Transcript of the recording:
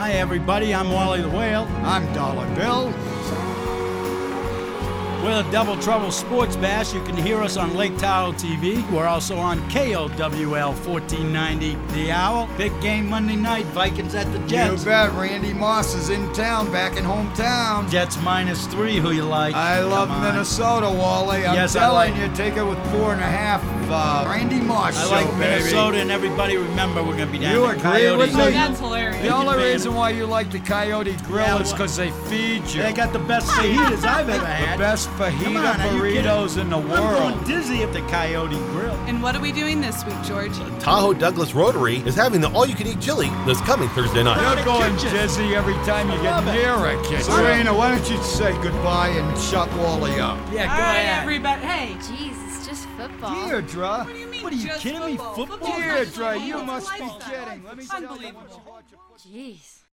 Hi, everybody. I'm Wally the Whale. I'm Dollar Bill. We're the Double Trouble Sports Bash. You can hear us on Lake Tahoe TV. We're also on KOWL 1490 The Owl. Big game Monday night. Vikings at the Jets. You bet. Randy Moss is in town, back in hometown. Jets -3. Who you like? I love Minnesota, Wally. I'm telling you, take it with 4.5. Randy Moss I show, like baby. Minnesota, and everybody remember we're going to be down You at agree Coyote. with me? That's hilarious. The only reason why you like the Coyote Grill is because they feed you. They got the best fajitas I've ever had. The best fajita Come on, are you burritos in the I'm world. going dizzy at the Coyote Grill. And what are we doing this week, George? Tahoe Douglas Rotary is having the all-you-can-eat chili this coming Thursday night. You're going dizzy every time you get near a kitchen. Serena, why don't you say goodbye and shut Wally up? Yeah, All go right, ahead. everybody. Hey, Jeez, it's just football. Deirdre. what do you mean? What are you just kidding me? Football. Football? Football's not Deirdre, football, you it's must be lifestyle. kidding. Let me tell you. Unbelievable. Jeez.